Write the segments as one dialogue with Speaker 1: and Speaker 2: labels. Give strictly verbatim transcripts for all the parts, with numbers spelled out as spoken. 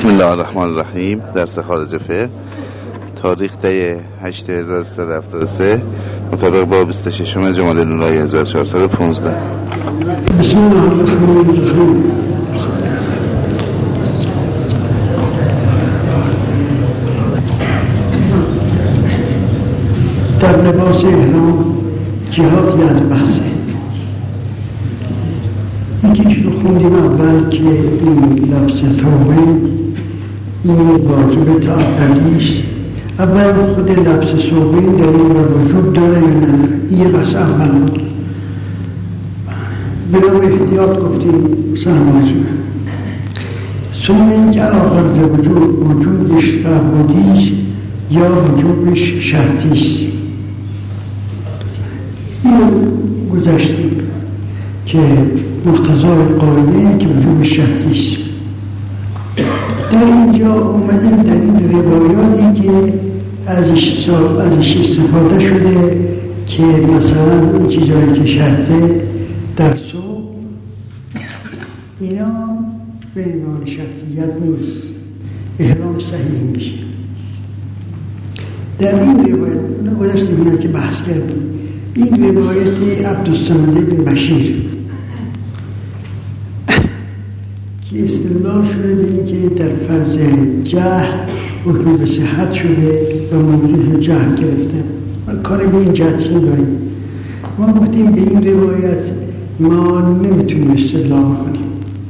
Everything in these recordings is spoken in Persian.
Speaker 1: بسم الله الرحمن الرحیم. درس خارج فقه، تاریخ دی هشت هزار و سیصد و هفتاد و سه مطابق با بیست و ششم جمادی الاولی هزار و چهارصد و پانزده.
Speaker 2: بسم الله الرحمن الرحیم. در لباس احرام جهاد از بحثه. یکی که رو خوندیم اول که این لفظ توبه این واجب تعبدیست. اول خود لفظ توبه در این وجود داره یا نداره، این بس اول بود. بنا احتیاط گفتیم سلام واجبه. ثم این که علاوه بر وجود وجودش تعبدیست یا وجودش شرطیست. اینو گذاشتیم که مقتضای قاعده که وجود شرطی است. در اینجا اومدیم در این روایاتی که ازش ازش استفاده شده که مثلا این چیزایی که شرطه در صبح اینا به عنوان شرطیت نیست، احرام صحیح میشه. در این روایت گذاشتیم اینا که بحث کردیم. این روایت عبدالصمد بن بشیر که استدلال شده به این که در فرض جهل حکم به صحت شده و موضوع جهل گرفته. کار به این جهت نداریم. ما گفتیم به این روایت ما نمیتونیم استدلال بکنیم.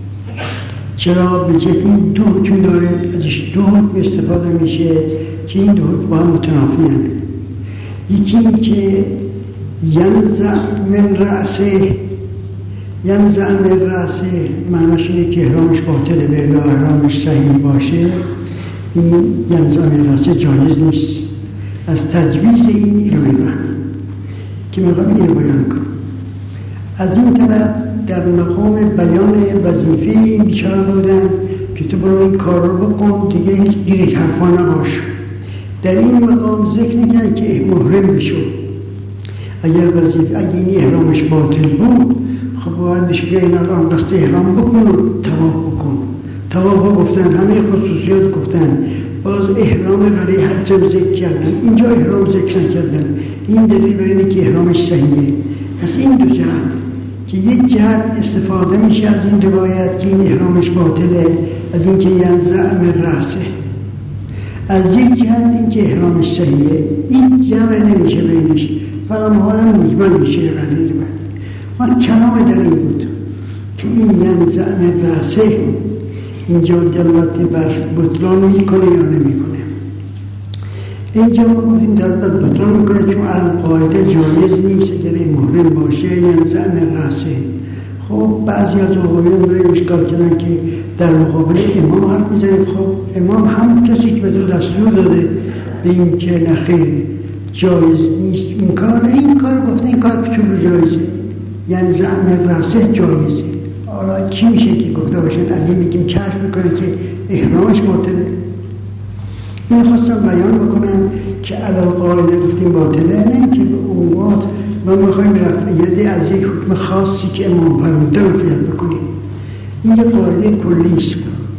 Speaker 2: چرا؟ به جهت این دو حکم داره، ازش دو حکم استفاده میشه که این دو حکم با هم متنافی هم. یکی این که ینزع من رأسه، ینزع من رأسه معناش اینه که احرامش باطله به الا احرامش صحیح باشه. این ینزع من رأسه جایز نیست. از تجویز این اینو میفهمیم که میخوام اینو بیان کنم. از این طرف در مقام بیان وظیفه این بیچاره بودن که تو برو این کار رو بکن، دیگه هیچ گیره حرفا نباش. در این مقام ذکر نکرد که محرم بشو. اگر وظیفه اگه این احرامش باطل بود خب باید بشه که این الان قصد احرام بکن و طواف بکن. طواف ها گفتن، همه خصوصیات گفتن، باز احرام برای حج هم ذکر کردن، اینجا احرام ذکر نکردن. این دلیل بر اینه که احرامش صحیحه. پس این دو جهت که یک جهت استفاده میشه از این روایت که این احرامش باطله، از این که ینزع من رأسه، از یک جهت این که احرامش صحیحه. این جمع نمیشه بینش، فلما هم مجمل میشه غلیل بعد. من کلام در این بود که این ینزع من رأسه اینجا دلالت بر بطلان میکنه یا نمیکنه. اینجا ما گفتیم دلالت بطلان میکنه چون الان قاعده جایز نیست اگر این محرم باشه ینزع من رأسه. خب بعضی از آقایون به اشکال کردن که در مقابل امام حرف میزنیم. خب امام هم کسی که به تو دستور داده به این که نخیر جایز نیست این کار، این کار گفته این کار کوچولو جایزه، یعنی زعم رأسه جایزه. حالا چی میشه که گفته باشد از این بگیم کشف میکنه که احرامش باطله؟ این خواستم بیان بکنم که علی قاعده گفتیم باطله، نه که به عمومات ما میخوایم رفعیت از یک حکم خاصی که امام فرموده رفعیت بکنیم. این یه قاعده کلی است.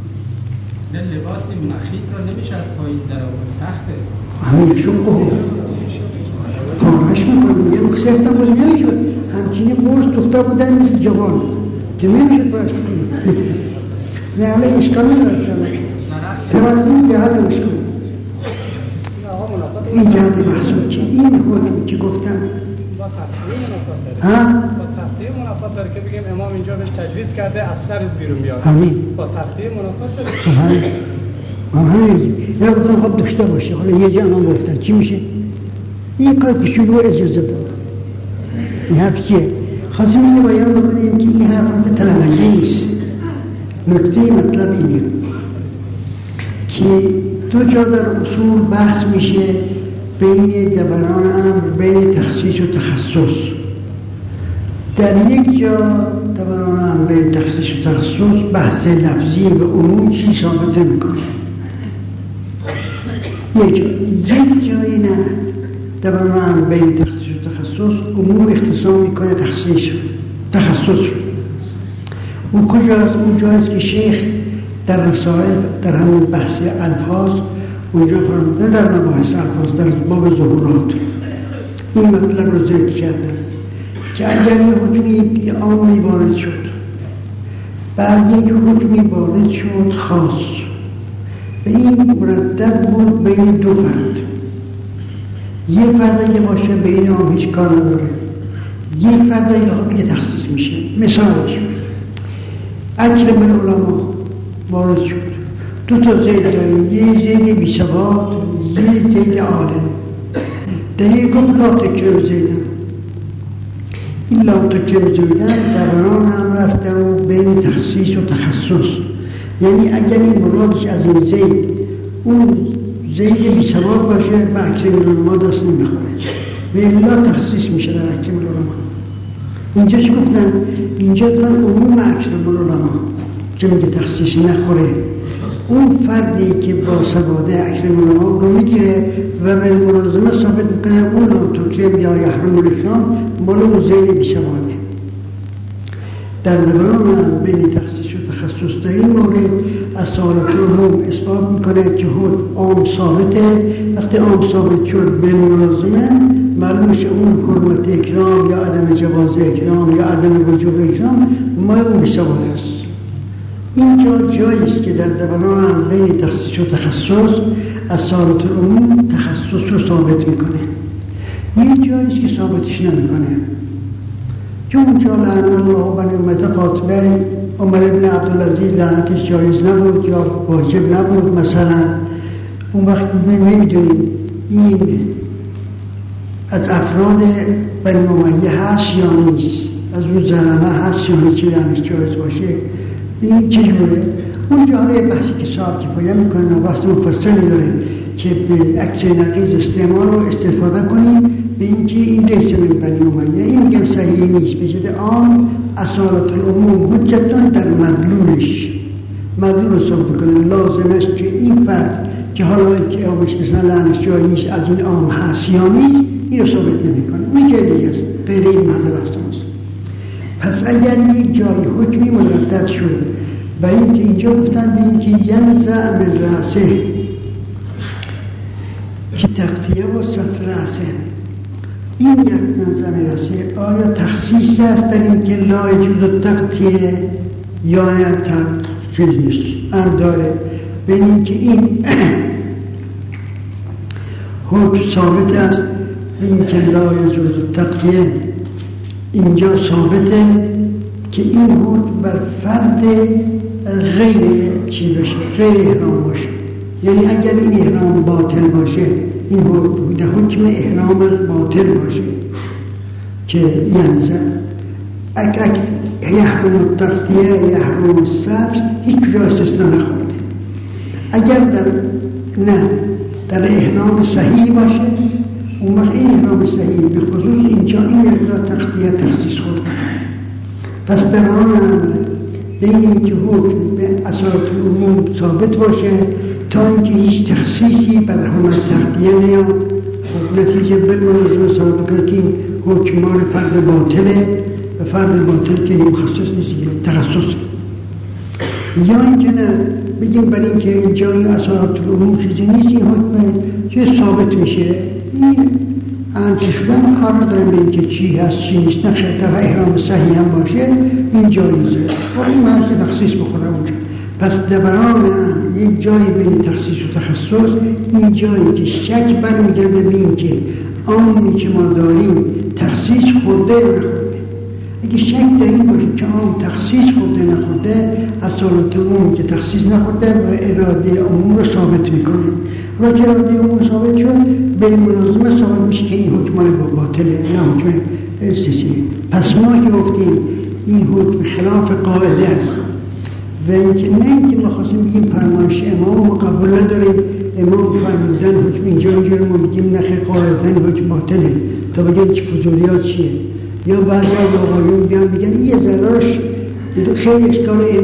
Speaker 3: لباس مخیط رو نمیشه از پایین در آورد، سخته.
Speaker 2: همیشون اوه پارش میکنم یه مخصفته بود نمیشد، همچینی فرس دختر بودن مثل جوان که نمیشد پارش بکنم. نه حالا اشکال نداره تبا این جهت اشکال این جهت محصول که این حکم که گفتن
Speaker 3: با تفریه منافات داره ها؟ با تفریه منافات داره که بگیم امام اینجا بهش تجویز کرده از سر بیرون بیاد.
Speaker 2: همین
Speaker 3: با تفریه منافات داره.
Speaker 2: همین همین اینا گفتن خب داشته باشه. حالا یه جا هم گفتن چی میشه؟ این کار کشولو اجازه داره. این حرف چیه؟ خواستیم اینو بیان بکنیم که این حرف طلبنده نیست. نکته مطلب اینه که دو جا در اصول بحث میشه بین دوران امر، بین تخصیص و تخصص. در یک جا دوران امر بین تخصیص و تخصص بحث لفظی به عموم چی ثابت میکنه. یک جا یک جایی نه دوران امر بین تخصیص و تخصص عموم اختصاص میکنه تخصیص تخصص. و کجاست؟ اون جایست که شیخ در رسائل در همین بحث الفاظ اونجا فرمودن در مباحث الفاظ در باب ظهورات این مطلب رو ذکر کردن که اگر یه حکمی عامی وارد شد بعد یک حکمی وارد شد خاص به این مرتب بود بین دو فرد یک فرد اگه باشه بین عام هیچ کار نداره یک فرد اگه بگه تخصیص میشه مثالش اکرم العلماء وارد شد دو تا زید داریم یه زید بی سواد یه زید عالم دلیل گفت لا تکرم زیدن این لا تکرم زیدن دوران امر است در بین تخصیص و تخصص یعنی اگر این مرادش از این زید اون زید بی سواد باشه به اکرم العلماء دست نمیخوره به الا تخصیص میشه در اکرم العلماء اینجا چی گفتن؟ اینجا گفتن عموم اکرم العلماء که میگه تخصیصی نخوره اون فردی که با سواده اکرم العلماء رو میگیره و به ملازمه ثابت میکنه اون لا تکرم یا یحرم الاکرام مال اون زید بی سواده در دوران بین تخصیص و تخصص در این مورد اصالت عموم اثبات میکنه که حکم عام ثابته وقتی عام ثابت شد به ملازمه معلوم شه اون حرمت اکرام یا عدم جواز اکرام یا عدم وجوب اکرام مال اون بی سواده است اینجا جایی است که در دوران بین تخصیص و تخصص اصالت العموم تخصص رو ثابت میکنه یه جایی است که ثابتش نمیکنه که اونجا لعن الله بنی امت قاطبه عمر بن عبدالعزیز لعنتش جایز نبود یا واجب نبود مثلا اون وقت نمیدونیم این از افراد بنی امیه هست یا نیست از اون زلمه هست یا نیست که لعنتش جایز باشه این چجوره؟ اون جاله بحثی که صاحب کفایه میکنه بحث مفصلی داره که به عکس نقیض استعمال رو استفاده کنیم به اینکه این لیس من بنی امیه این میگن صحیح نیست به جد آن اصالت العموم حجتان در مدلولش مدلول رو ثابت کنه لازمش که این فرد که حالا که آمش مثلا لعنش جایی نیست از این عام هست یا نیست این رو ثابت نمی کنه این جای دیگه است غیر این محل بحث ماست پس اگر یک جای حکمی مردد شد و این که اینجا گفتن به این که ینزع من رأسه که تغطیه و سطر رأسه این یک ینزع من رأسه آیا تخصیص است در این که لا یجوز تغطیه یا نه چیز نیست ام داره به این که این حکم ثابت است به این که لا یجوز تغطیه اینجا ثابته که این حکم بر فرد غیر چی بشه غیر احرام باشه یعنی اگر این احرام باطل باشه این حکم احرام باطل باشه که یعنی اک اک یحرم التغطیه یحرم الستر هیچ جا استثنا نخورده اگر در نه در احرام صحیح باشه اون وقت این احرام صحیح به خصوص اینجا این مقدار تغطیه تخصیص خورده پس در آن امر بین اینکه حکم به اصالت العموم ثابت باشه تا اینکه هیچ تخصیصی بر حرمت تغطیه نیاد نتیجه بالملازمه ثابت کنه که این حکم مال فرد باطله و فرد باطل که مخصص نیست تخصص یا اینکه نه بگیم برای اینکه اینجا این اصالت العموم چیزی نیست این حکم چه ثابت میشه این انچه شدن کار ندارم به اینکه چی هست چی نیست نقشه در احرام صحیح هم باشه این جایزه و این محض تخصیص بخوره اونجا پس دوران یک جایی بین تخصیص و تخصص این جایی که شک برمیگرده به این که عامی که ما داریم تخصیص خورده یا نخورده اگه شک در این باشه که عام تخصیص خورده نخورده اصالت عمومی که تخصیص نخورده و اراده عموم رو ثابت میکنه و که اراده عموم ثابت شد بالملازمه ثابت میشه که این حکم با باطله نه حکم استثنایی پس ما که گفتیم این حکم خلاف قاعده است و اینکه نه اینکه ما خواستیم بگیم فرمایش امام ما قبول نداریم امام فرمودن حکم اینجا اینجا رو ما بگیم نخیر قاعدتن حکم باطله تا بگیم که فضولیات چیه یا بعضی از آقایون بیان بگن یه ذراش خیلی اشکال علمی کردن حالا من از پیش نمیگردم شاید خجالت میشه نیستشم.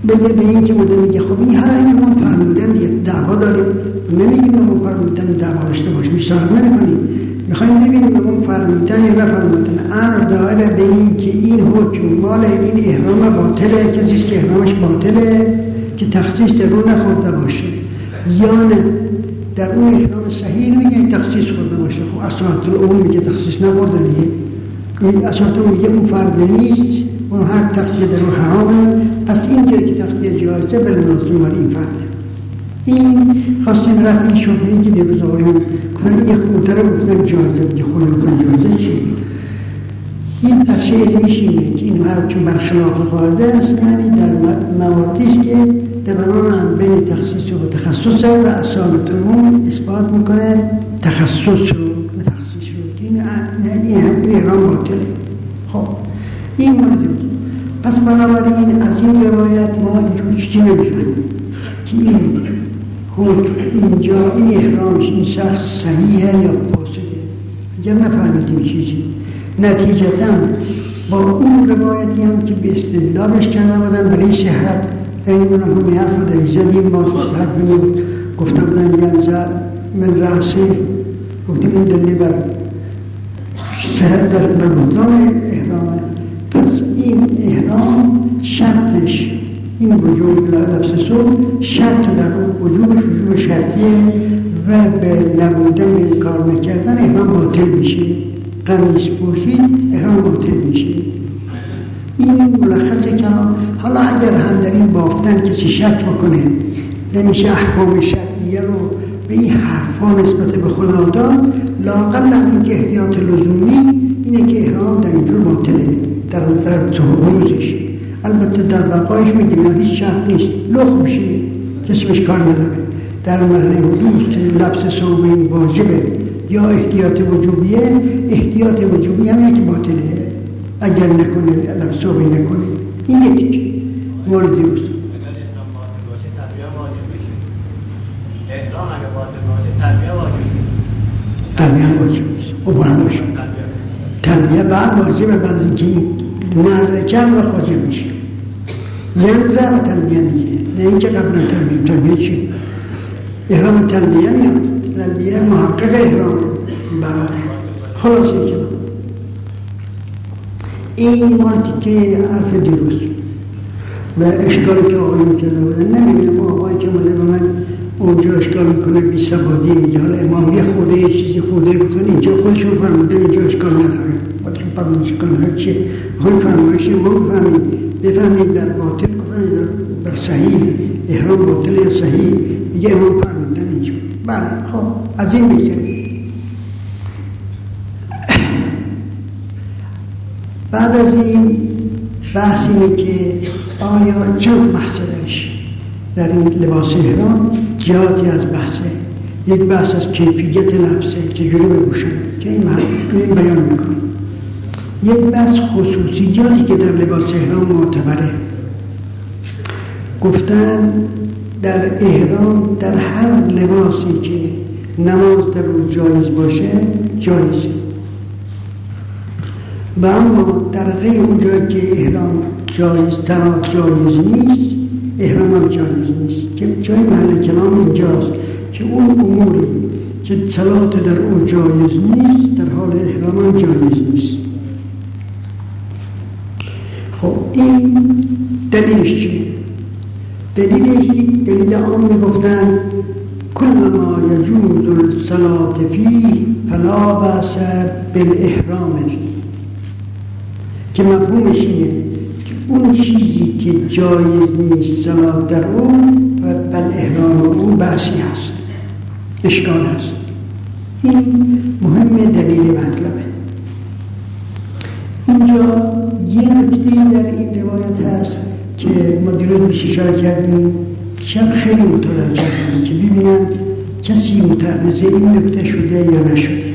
Speaker 2: بگه به این که مده میگه خب این ها این ما فرمودن دیگه دعوا داریم، نمیگیم ما فرمودن دعوا داشته باشیم، سارت نمیکنیم، میخوایم ببینیم ما فرمودن یا نفرمودن. امر داره به این که این حکم مال این احرام باطله، کسیست که احرامش باطله که تخصیص در رو نخورده باشه، یا نه در اون احرام صحیح میگه تخصیص خورده باشه. خب اساطیر اون میگه تخصیص نخورده دیگه، این اساطیر میگه اون فرد نیست، اون هر تقطیه در اون حرامه، پس این جایی که تقطیه جایزه بلنازم بر این فرده. این خواستیم رفت این شبهی که دیروز آقایون کنن یه خودتره گفتن جایزه، میگه خدا گفتن جایزه چی؟ این پس علمیش اینه که این هر چون برخلاف قاعده است، یعنی در مواردیست که دبران هم بین تخصیص و تخصص و اصالتون اثبات میکنه تخصص رو و تخصیص رو که این این احرام باطله. خب این مورد پس بنابراین از این روایت ما اینجور چیزی نمیفهمیم که این حکم اینجا این احرامش این شخص صحیحه یا فاسده. اگر نفهمیدیم چیزی نتیجتا با اون روایتی هم که به استدلالش کرده بودن برای صحت، این اونم همه حرف رو داری زدیم، ما حرفمون گفته بودن یعنی من رأسه گفتیم این دلیل بر صحت در بر بطلان احرامه. پس این احرام شرطش این وجوب لبس صبح شرط در اون وجوبش وجوب شرطیه و به نبودن به کار نکردن احرام باطل میشه. قمیص پوشید احرام باطل میشه. این ملخص کلام. حالا اگر هم در این بافتن کسی شک بکنه نمیشه احکام شرعیه رو به این حرفا نسبت به خدا داد، لااقل از این که احتیاط لزومی اینه که احرام در اینجور باطله در طرف تحوزش. البته در بقایش میگیم هیچ شرط نیست، لخ میشینه کسی بهش کار نداره. در مرحله حدوث که لبس ثوبین واجبه یا احتیاط وجوبیه، احتیاط وجوبی هم اینه که باطله اگر نکنه لبس ثوبین نکنه. این یکی موردی است. تربیه واجب است و باید باشه. تربیه بعد واجبه، بعد اینکه این نظر کرد و واجب میشه. یعنی زن تربیه میگه، نه اینکه قبلا تربیه. تربیه چی؟ احرام تربیه میاد، تربیه محقق احرامه. بعد خلاصه که این موردی که حرف دیروز و اشکالی که آقایون کرده بودن، نمیبینم آقایی که اومده به من اونجا اشکال میکنه بی سوادی میگه حالا امام یه خوده یه چیزی خوده گفتن اینجا خودشون فرموده اینجا اشکال نداره. خودشون فرموده اشکال نداره چیه؟ خود فرمایش ما بفهمید بفهمید در باطل گفتن در بر صحیح احرام باطل یا صحیح میگه امام فرمودن اینجا. بله خب از این بگذاریم. بعد از این بحث اینه که آیا چند بحث درش در این لباس احرام جهاتی از بحثه. یک بحث از کیفیت لبسه که جلو بگوشن که این این بیان میکنه. یک بحث خصوصیاتی که در لباس احرام معتبره. گفتن در احرام در هر لباسی که نماز در اون جایز باشه جایزه، و اما در غیر اون جایی که احرام جایز ترات جایز نیست احرام هم جایز نیست. که جای محل کلام اینجاست که اون اموری که صلات در اون جایز نیست در حال احرام هم جایز نیست. خب این دلیلش چیه؟ دلیلش یک دلیل عام میگفتن کل ما یجوز الصلاة فیه فلا بأس بالاحرام فیه، که مفهومش اینه که اون چیزی که جایز نیست صلات در اون و بل احرام اون بحثی هست، اشکال هست. این مهم دلیل مطلبه. اینجا یه نکته در این روایت هست که ما دیروز بهش اشاره کردیم، شب خیلی مطالعه کردیم که ببینم کسی متعرض این نکته شده یا نشده.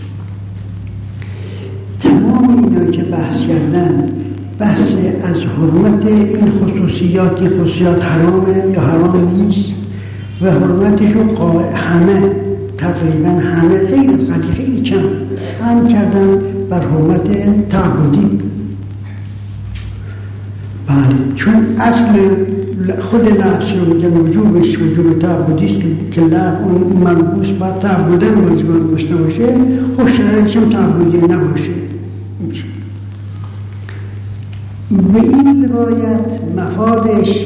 Speaker 2: تمام اینا که بحث کردن بحث از حرمت این خصوصیات، که خصوصیات حرامه یا حرام نیست و حرمتشو همه تقریبا همه غیر از قلی خیلی کم هم کردن بر حرمت تعبدی. بله، چون اصل خود لفظ رو میگن وجوبش وجوب تعبدیست که لفظ اون ملبوس باید تعبدن واجبان داشته باشه، خب شرایطش هم تعبدی نباشه. به این روایت مفادش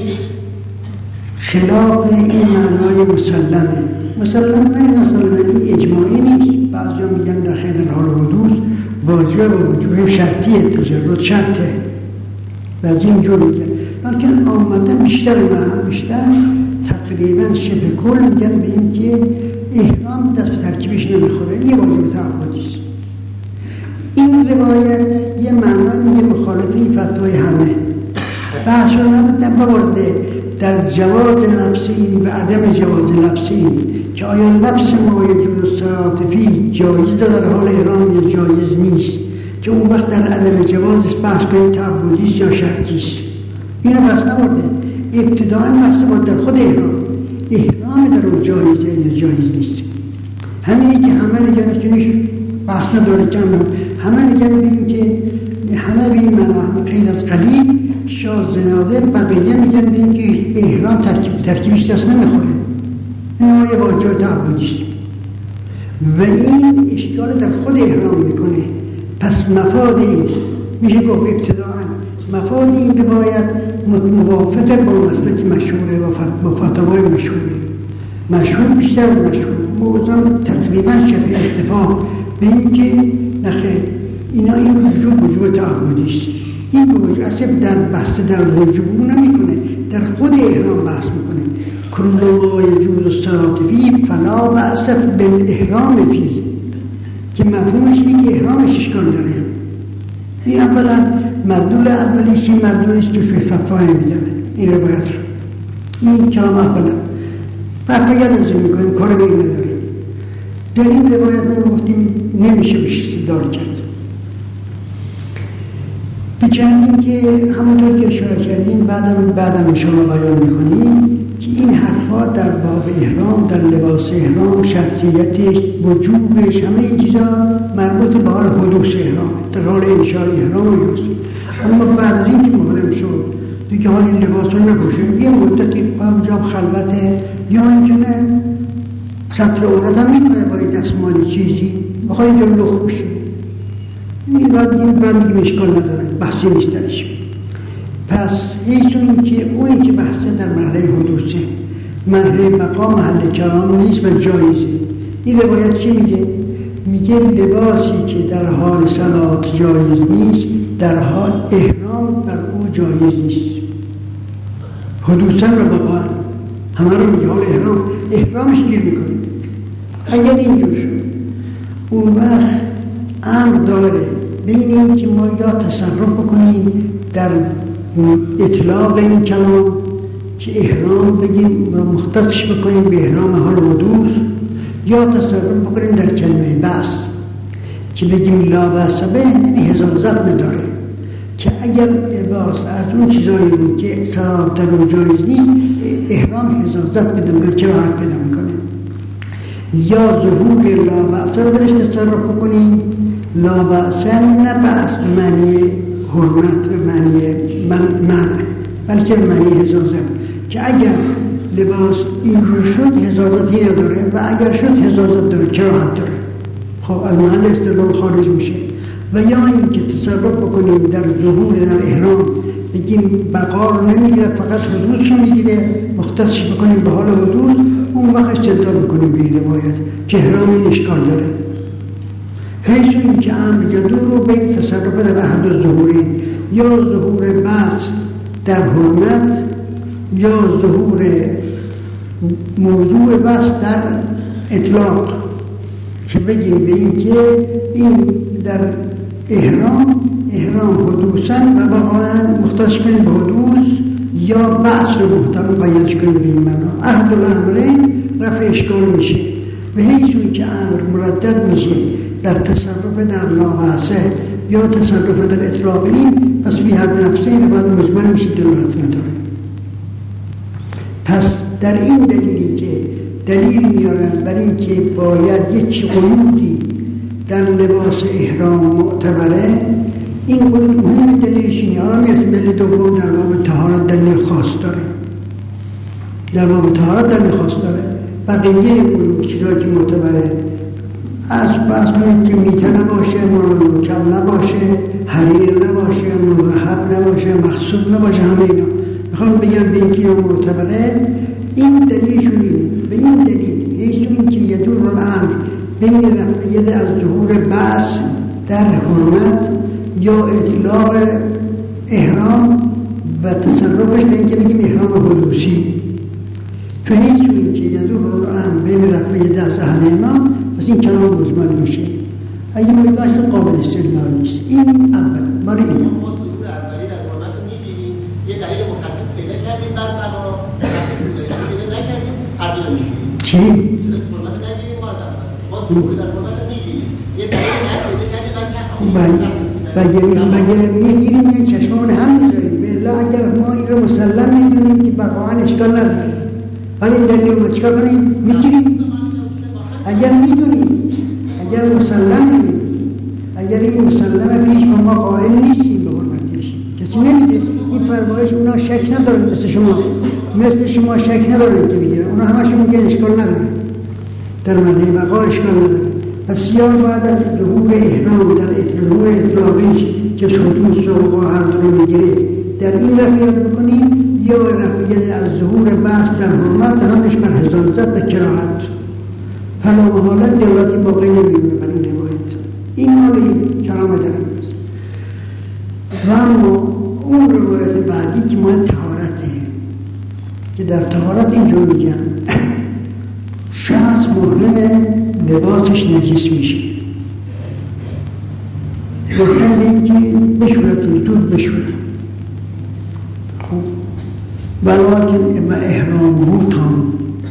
Speaker 2: خلاف این معنای مسلمه. مسلمه نه مسلمه این اجماعی نیست. بعضی ها میگن در خیلی حال حدوث واجبه و وجوب شرطیه، تجرد شرطه، بعضی اینجور میگن. لیکن آمده بیشتر من بیشتر تقریبا شبه کل میگن به این که احرام دست به ترکیبش نمیخوره، یه واجب تعبدیست. این روایت یه معنی میگه مخالف این فتوای همه. بحث رو نبودن ببرده در جواز لبس این و عدم جواز لبس این که آیا لبس ما یجوز الصلاة فیه جایز در حال احرام یا جایز نیست، که اون وقت در عدم جوازش بحث کنیم تعبدیست یا شرطیست. اینو بحث نبرده. ابتداءً بحث بود در خود احرام، احرام در اون جایزه یا جایز نیست. همینی که همه میگن چونیش بحث نداره کندم، همه میگن بگیم که همه به این مناهم خیلی از قلیل شاذ نادر بقیه میگن بگیم که احرام ترکیب ترکیبش دست نمیخوره، این یه واجب تعبدیست و این اشکال در خود احرام میکنه. پس مفاد این میشه گفت ابتداءً مفاد این روایت موافق با مسلک مشهوره و با فتاوای مشهوره، مشهور بیشتر از مشهور، موضوع تقریبا شبه اتفاق به این که نخیر اینا این وجوب وجوب تعبدیست. این وجوب اصلا در بحث در وجوب اون نمیکنه، در خود احرام بحث میکنه. کل ما یجوز الصلاة فیه فلا بأس بالاحرام فیه، که مفهومش میگه احرامش اشکال داره. این اولا مدلول اولیش این مدلولش توش فتوا نمیدونه این روایت رو، این کلام اولا فرقیت از این میکنیم، کار به این نداره. در این روایت ما گفتیم نمیشه بهش استدلال کرد، به جهت که همونطور که اشاره کردیم بعدم بعدم انشاءالله بیان میکنیم که این حرفا در باب احرام، در لباس احرام، شرطیتش، وجوبش، همه این چیزا مربوط به حال حدوث احرام، در حال انشاء احرام هست. اما بعد از این که محرم شد دیگه حال این لباس رو نباشه، یه مدتی اونجا خلوته یا اینکه نه سطر عورت هم میکنه با این دستمالی چیزی بخواه اینجا لخ بشه، این بعد این بعد دیگه اشکال نداره، بحثی نیست درش. پس ایشون که اونی که بحثه در مرحله حدوثه، مرحله مقام محل کلام نیست و جایزه. این روایت چی میگه؟ میگه لباسی که در حال صلات جایز نیست در حال احرام بر او جایز نیست. حدوثا و مقام همه رو میگه حال احرام، احرامش گیر میکنه. اگر اینجور شد اون وقت امر داره بین این که ما یا تصرف بکنیم در اطلاق این کلام که احرام بگیم و مختصش بکنیم به احرام حال حدوث، یا تصرف بکنیم در کلمه بأس که بگیم لا بأس به، یعنی حجازت نداره، که اگر لباس از اون چیزایی بود که صلاة در اون جایز نیست احرام حجازت پیدا میکنه، کراهت پیدا میکنه. یا ظهور لا بأس رو درش تصرف بکنیم، لا بأس نه بأس به معنی حرمت به معنی منع، بلکه به معنی حجازت، که اگر لباس این رو شد حجازتی نداره و اگر شد حجازت داره، کراهت داره، خب از محل استدلال خارج میشه. و یا این که تصرف بکنیم در ظهور در احرام بگیم بقا رو نمیگیره فقط حدوث رو میگیره، مختصش بکنیم به حال حدوث، اون وقت استدلال بکنیم به این روایت که احرام این اشکال داره. حیث این که امر جدور رو بین تصرف در احد الظهورین، یا ظهور بحث در حرمت یا ظهور موضوع بحث در اطلاق، که بگیم به این که این در احرام احرام حدوثاً و واقعاً مختص کنیم به حدوث یا بحث رو محتمل قیدش کنیم به این معنا. احد الامرین رفع اشکال میشه و هیچون که امر مردد میشه در تصرف در لاغاسه یا تصرف در اطلاق این، پس فی حد نفسه این باید مجمل میشه، دلالت نداره. پس در این دلیلی که دلیل میارن برای این که باید یک قیودی در لباس احرام معتبره، این قیود مهم دلیلش اینه. حالا میاد دلیل دوم در باب طهارت دلیل خاص داره، در باب طهارت در لباس داره. بقیه اون چیزایی که معتبره از فرض کنید که میته نباشه، مرکب نباشه، حریر نباشه، مذهب نباشه، مخصوب نباشه، همه اینا میخوام بگم به اینکه معتبره. این دلیلشون اینه. به این دلیل هیچون که یدور الامر بین رفعیت از ظهور بأس در حرمت یا اطلاق احرام و تصرفش در اینکه بگیم احرام حدوثی، فهیچون که یدور الامر بین رفعیت از احدهما، پس این کلام مجمل میشه. اگه مجمل شد قابل استدلال نیست. این اول برای این
Speaker 4: ما ظهور اولی در حرمت رو میگیریم، یه دلیل مخصص پیدا کردیم، بعد ما مخصص پیدا نکردیم، هر دو میشیم.
Speaker 2: چی؟
Speaker 4: حرمت نگیریم، ما ظهور در حرمت رو میگیریم، یه دلیل پیدا کردیم، بعد
Speaker 2: بگه میگیریم یه چشمان هم میذاریم. بالله اگر ما این رو مسلم میدونیم که واقعا اشکال نداره، ولی این دلیل رو چیکار کنیم؟ میگیریم. اگر میدونیم، اگر مسلمیم، اگر این مسلمه پیش با ما قائل نیستیم به حرمتش، کسی نمیگه. این فرمایش اونا شک ندارن، مثل شما مثل شما شک ندارن که بگیرن. اونا همشون میگن اشکال نداره، در معنی بقا اشکال نداره. پس یا بعد از ظهور احرام در ظهور اطلاقش که حدوث و هر دو رو میگیره در این رفعیت بکنیم، یا رفعیت از ظهور بحث در حرمت همش بر حضانت و کراهت. فلا محاله دلالتی باقی نمیمونه بر این روایت. این مال این کلام در این است. و اما اون روایت بعدی که مال طهارته، که در طهارت اینجور میگن شخص محرم لباسش نجس میشه، گفتن به این که بشورت زود بشورت. خب ولیکن اما احرامه تام.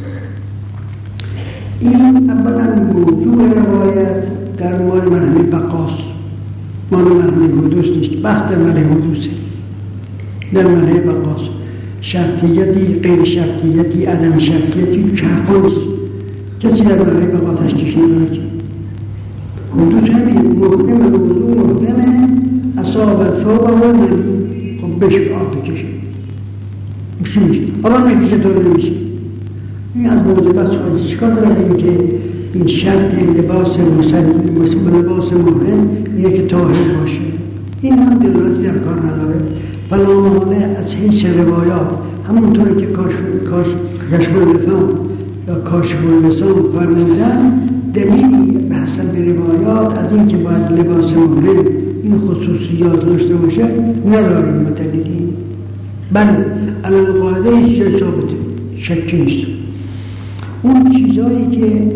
Speaker 2: این اولا موضوع روایت در مال مرحله بقاست، مال مرحله حدوث نیست. بحث در مرحله حدوثه، در مرحله بقاست. شرطیتی، غیر شرطیتی، عدم شرطیتی چرخان نیست. کسی در مرحله بقا تشکیش نداره که حدوث همین محرم موضوع محرمه اصاب ثوب و منی. خب بشور آب بکشه میشه میشه آبا نکشه طور نمیشه. این از موضوع بحث خواهید چکار داره به این که این شرط لباس مسلم لباس محرم اینه که طاهر باشه. این هم دلالتی در کار نداره. فلا محاله از حیث روایات همونطوری که کاشف کشف اللسان یا کاشف اللسان فرمودن دلیلی به حسب روایات از این که باید لباس محرم این خصوصیات داشته باشه نداریم. ما دلیلی بله علل قاعده هیچ چیز ثابته، شکی نیست. اون چیزایی که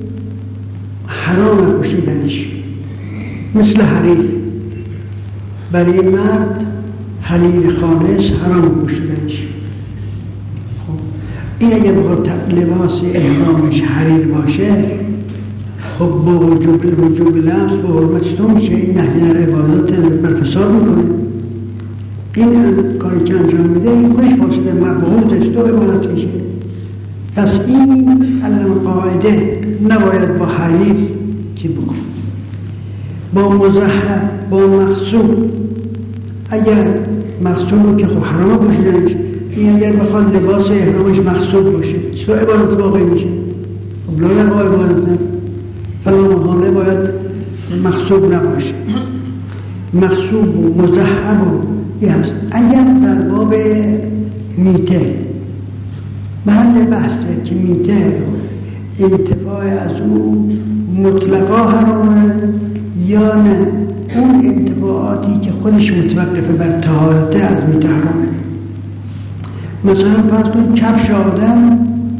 Speaker 2: حرام پوشیدنش مثل حریر، برای مرد حریر خالص حرام پوشیدنش. خب این اگر بخواد لباس احرامش حریر باشه، خب با وجوب وجوب لبس با حرمتش تو میشه. این نهی در عبادات بر فساد میکنه. این کاری که انجام میده این خودش فاسده، مبهوتش تو عبادت میشه. پس این علم قاعده نباید با حریر که بکن، با مزهب، با مخصوب. اگر مخصوب که خب حرام پوشیدنش، این اگر بخواد لباس احرامش مخصوب باشه تو عبادت واقعی میشه. خب لا یقع عبادت، فلا محاله باید مخصوب نباشه. مخصوب و مزهب و این هست. اگر در باب میته محل بحثه که میته انتفاع از اون مطلقا حرامه یا نه اون انتفاعاتی که خودش متوقفه بر طهارته از میته حرامه. مثلا فرض کنید کفش آدم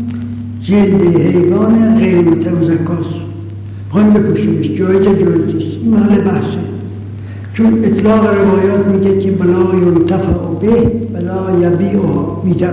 Speaker 2: جلد حیوان غیر متوزکاست، خواهیم بپوشیمش جایی جا جاییست. این محل بحثه، چون اطلاق روایات میگه که بلا ینتفع به بلا یبیعها میتر.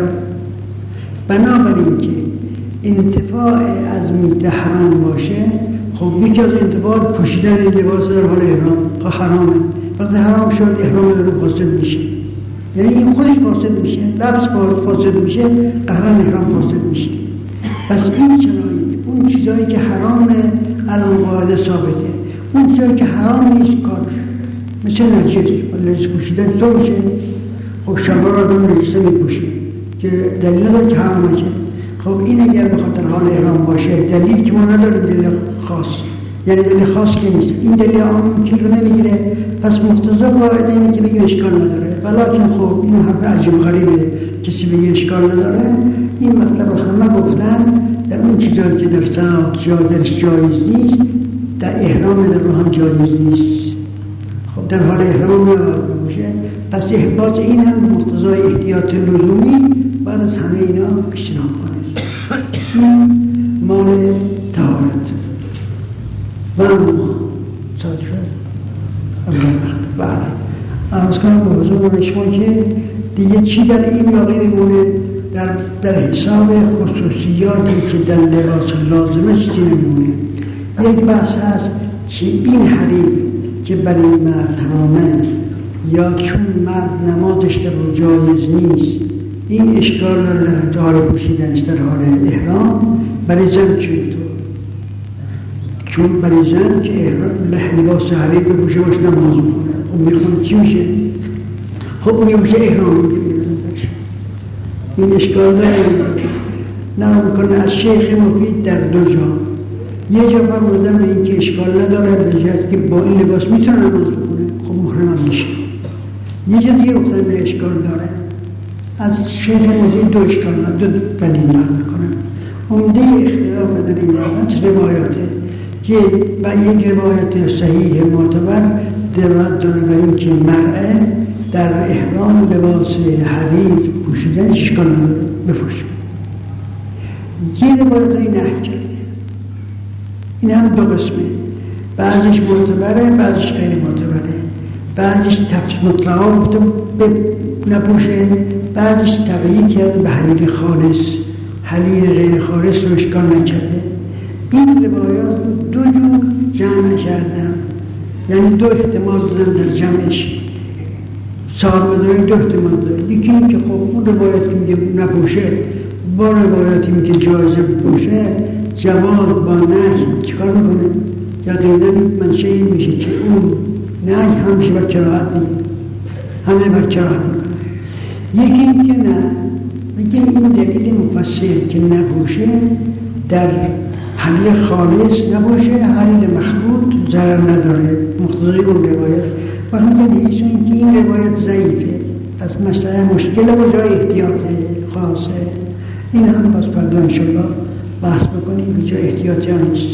Speaker 2: بنابراین که انتفاع از میته حرام باشه، خب یکی از انتفاعات پوشیدن لباس در حال احرام حرامه. وقتی حرام شد احرام رو فاسد میشه، یعنی این خودش فاسد میشه، لبس فاسد میشه، قهرن احرام فاسد میشه. پس این شرایط اون چیزایی که حرامه الان قاعده ثابته، اون چیزایی که حرام نیست کارش مثل نجس نجس پوشیدن تو میشه. خب شلوار آدم نجسه میپوشه که دلیل نداره که حرامه، که خب این اگر بخواد در حال احرام باشه، دلیل که ما نداریم دلیل خاص، یعنی دلیل خاص که نیست، این دلیل عام که رو نمیگیره، پس مقتضا قاعده اینه که بگیم اشکال نداره. ولیکن خب این حرف عجیب غریبه، کسی بگه اشکال نداره. این مطلب رو همه گفتن، در اون چیزایی که در ساعت جا درش جایز نیست، در احرام در رو هم جایز نیست. خب در حال احرام نباید باشه، پس احباط این هم مقتضای احتیاط لزومی بعد از همه اینا اجتناب کنه. این مال طهارت و اما صادفه اول وقت بله عرض کنم به حضور شما که دیگه چی در این باقی میمونه؟ در, در حساب خصوصیاتی که در لباس لازمه چیزی نمیمونه. یک بحث هست که این حریر که برای مرد حرامه یا چون مرد نمازش در رو جایز نیست، این اشکال داره در حال پوشیدنش در حال احرام. برای زن چطور؟ چون برای زن که احرام لباس حریر بپوشه باش نماز میکنه، خب میخونه چی میشه؟ خب اون میشه احرام میگه. این اشکال داره نه میکنه. از شیخ مفید در دو جا، یه جا فرمودن به این که اشکال نداره به جهت که با این لباس میتونه نماز بکنه، خب محرم هم میشه. یه جا دیگه گفتن به اشکال داره. از شیخ مفید دو اشکال نداره، دو دلیل نقل میکنه. عمده اختلاف در این روایت روایاته که با یک روایت صحیح معتبر دلالت داره بر این که مرأة در احرام لباس حریر پوشیدن اشکال نداره بپوشه. یه روایت های نهی کرده. این هم دو قسمه، بعضش معتبره بعضش غیر معتبره. بعضش تفسیر مطلقا گفته نپوشه، بعضش تغییر کرده به حریر خالص، حریر غیر خالص رو اشکال نکرده. این روایات دو جور جمع کردن، یعنی دو احتمال دادن در جمعش. صاحب مداری دو احتمال داره. یکی این که خب اون روایت که میگه نپوشه با روایاتی میگه جایزه بپوشه، جواز با نهی چیکار میکنه؟ یقینا منشه این میشه که اون نهی هم میشه بر کراهت دیگه، همه بر کراهت میکنه. یکی این که نه، میگیم این دلیل مفصل که نپوشه در حریر خالص نباشه، حریر مخلوط ضرر نداره، مقتضای اون روایت. وقتی میگه این که این روایت ضعیفه، پس مسئله مشکل و جای احتیاط خاصه. این هم پس فردا انشالله بحث بکنیم که جای احتیاطی هم نیست.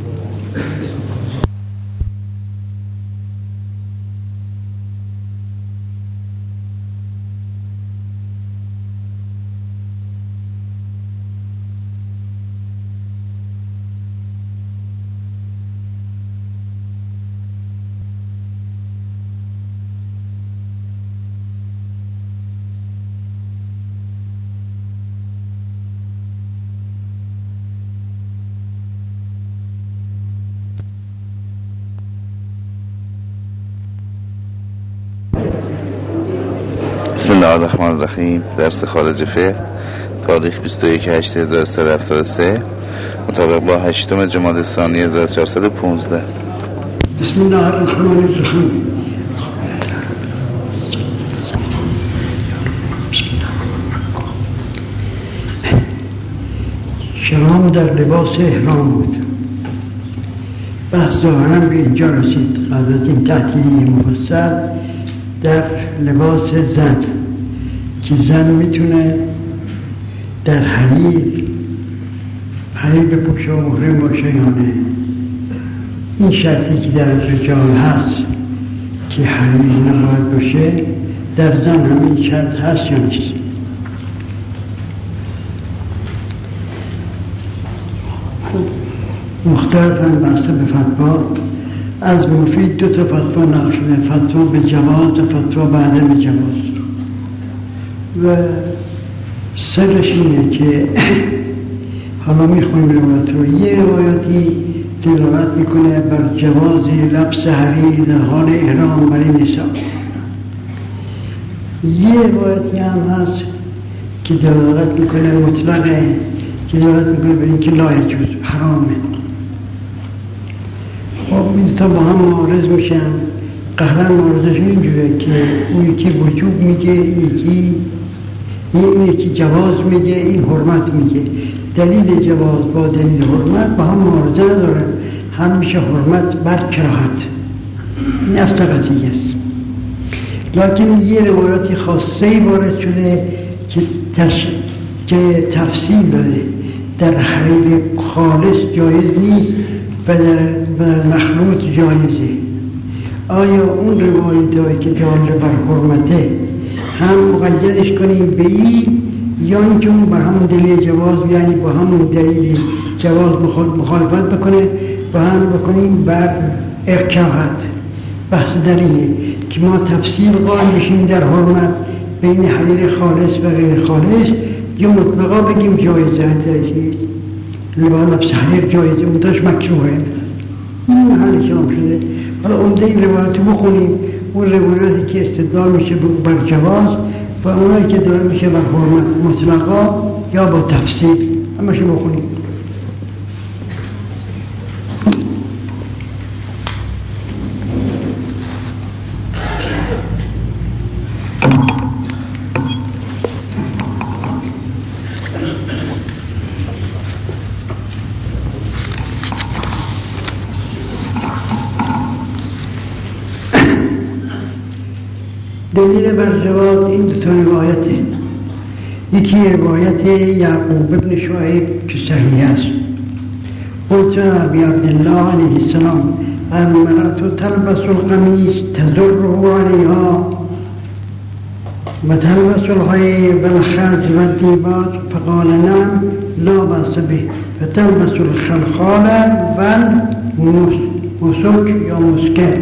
Speaker 1: بسم الله الرحمن الرحیم. درس خارج فقه، تاریخ بیست و یک هشت هزار و سیصد و هفتاد و سه مطابق با هشتم جمادی الثانی هزار و چهارصد و پانزده.
Speaker 2: بسم الله الرحمن الرحیم. شرام در لباس احرام بود. بحث ظاهراً به اینجا رسید. بعد از این تحلیل مفصل در لباس زن که زن میتونه در حریر حریر بپوشه و محرم باشه یا نه. این شرطی که در رجال هست که حریر نباید باشه، در زن همین شرط هست یا نیست؟ مختلفاً بسته به فتوا. از مفید دو تا فتوا نقل شده، فتوا به جواز و فتوا به عدم جواز. و سرش اینه که حالا میخونیم روایت رو. یه روایتی دلالت میکنه بر جواز لبس حریر در حال احرام برای نساء. یه روایتی هم هست که دلالت میکنه مطلقه، که دلالت میکنه بر اینکه لا یجوز، حرامه. خب این تا با هم معارض میشن. قهرن معارضش اینجوره که اون یکی وجوب میگه، یکی این یکی جواز میگه، این حرمت میگه. دلیل جواز با دلیل حرمت با هم معارضه ندارن، همیشه حرمت بر کراهت. این اصل قضیه است. لکن یه روایاتی خاصه‌ای وارد شده که تش... که تفصیل داده در حریر خالص جایز نیست و در مخلوط جایزه. آیا اون روایت هایی که داله بر حرمته هم مقیدش کنیم به این، یا اینکه اون بر همون دلیل جواز، یعنی با همون دلیل جواز مخالفت بکنه و هم بکنیم بر کراهت؟ بحث در اینه که ما تفصیل قائل بشیم در حرمت بین حریر خالص و غیر خالص، یا مطلقا بگیم جایزه هستید لبا نفس حریر جایزه متاش مکروهه. این محل کلام شده. حالا عمده این روایت رو بخونیم، اون روایاتی که استدلال میشه بر جواز و اونایی که داره میشه بر حرمت مطلقا یا با تفصیل، همه شو بخونیم. دلیل بر جواز این دو تا روایته. یکی روایت یعقوب ابن شعیب که صحیح است. قلت ابی عبدالله علیه السلام المرأة تلبس القمیص تزره علیها و تلبس الحریر بالخز و الدیباج فقال نعم لا بأس به فتلبس الخلخال والمسک یا مسکه.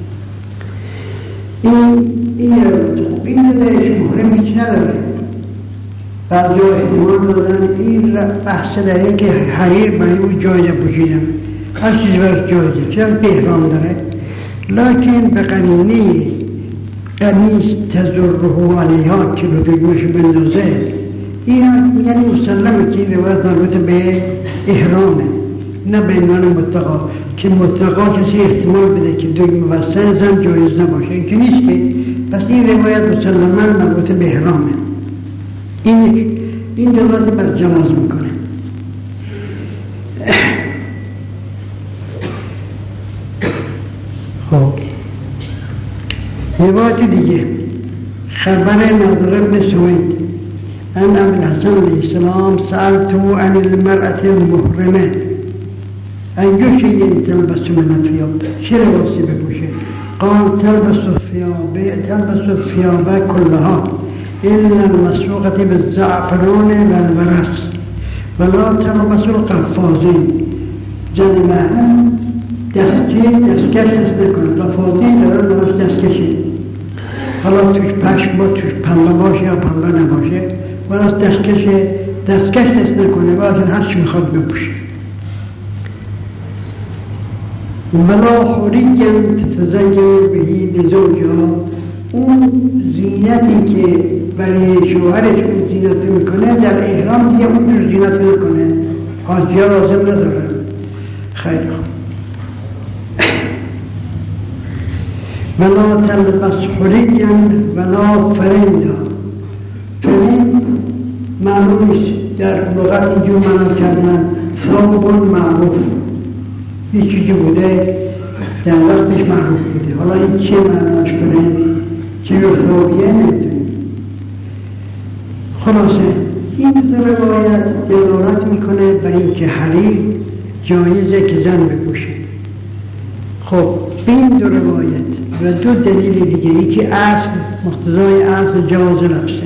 Speaker 2: این این این ندهش محرم هیچ نداره. بعد جا احتمال دادن این بحث داره که حریر برای اون جایزه پوشیدن، هر چیز برای جایزه چرا به احرام داره. لکن به قرینه قمیص تزره علیها که رو دگمش بندازه، این یعنی مسلمه که این روایت مربوط به احرامه، نه به عنوان مطلقا که مطلقا کسی احتمال بده که دگمه بستن زن جایز نباشه، این که نیست که. پس این روایت مسلماً مربوط به احرامه. این این دلالت بر جواز میکنه. خب روایت دیگه خبر نضر بن سوید ان ابو الحسن علیه السلام سألته عن المرأة المحرمة أي شيء تلبس من الثياب، چه لباسی بپوشه؟ قال تلبس الثياب تلبس الثياب كلها إلا المسروقة بالزعفران والورق ولا تلبس القفازين. زن معنی دستکش دستکش دست نکنه. قفازین دارن درست دستکشی، حالا توش پشم با توش پنبه باشه یا پنبه نباشه، ولی دستکش دستکش دست نکنه و از هر چی میخواد بپوشه. ولا حريا تتزين به لزوجها، اون زینتی که برای شوهرش اون زینت میکنه در احرام دیگه اون زینت نکنه، حاجی ها لازم ندارن. خیلی خوب. ولا تلبس حريا ولا فرندا. فرند معلوم نیست، در لغت اینجور معنا کردن ثوب معروف، یه چیزی بوده در وقتش معروف بوده. حالا این چه معناش فرند چه ثوبیه نمیدونیم. خلاصه این دو روایت دلالت میکنه بر این که حریر جایزه که زن بپوشه. خب این دو روایت و دو دلیل دیگه، یکی اصل مقتضای اصل جواز لبسه،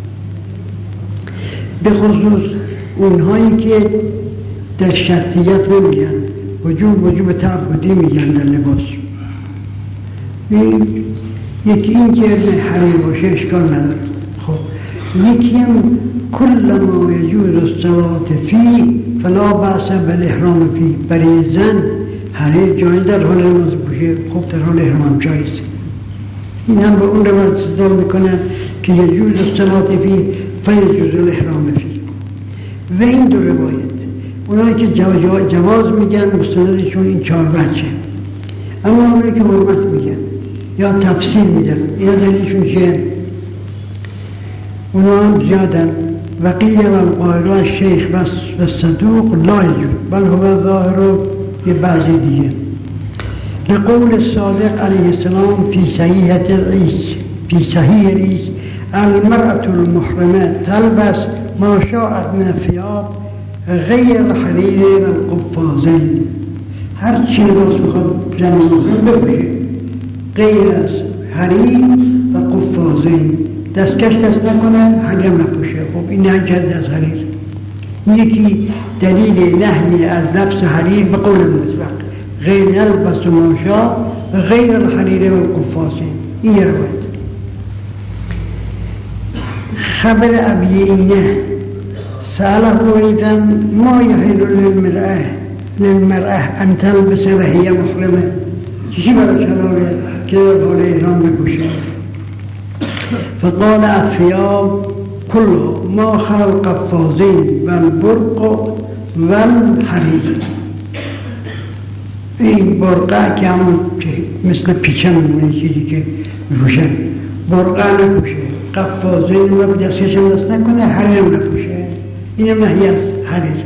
Speaker 2: به خصوص اونهایی که در شرطیت نمیگن، وجوب وجوب تعبدی میگن در لباس. این یکی این که حریر باشه اشکال نداره. خب یکی هم کل ما یجوز الصلاة فی فلا بأس بالاحرام فی. برای زن حریر جایز در حال نماز باشه، خب در حال احرام جایز. این هم به اون روایت استدلال میکنه که یجوز الصلاة فی فیجوز الاحرام فی. و این دو روایت اونایی که جواز میگن مستندشون این چهار وجه، اما اونایی که حرمت میگن یا تفصیل میگن اینا دلیلشون چیه؟ اونا هم زیادن. و قیل و القائلان شیخ و صدوق لا یجوز بل هو ظاهر به بعضی دیگه. لقول الصادق علیه السلام فی صحیحة العیس فی صحیح العیس المرأة المحرمة تلبس ما شاءت من الثياب غیر الحریر و القفازین. هر چی لباس بخواد زن محرم بپوشه غیر از حریر و قفازین، دستکش دست نکنه، حریم نپوشه. خب این نهی کرده از حریر. یکی دلیل نهی از لبس حریر به قول مطلق غیر یلبس ما شاء غیر الحریر و القفازین. این یه روایت. خبر ابی اینه سأله ایضا ما يحل للمرأة للمرأة أن تلبس وهي محرمة. چی براش حلاله که در حال احرام بپوشه؟ فقال الثياب كله ما خلا القفازين والبرق والحرير. این برقه که همون مثل پیچه میمونه چیزی که میپوشن، برقه نپوشه، قفازین و دستکش هم دست نکنه، حریر نپوشه. اینم نهی از حریر.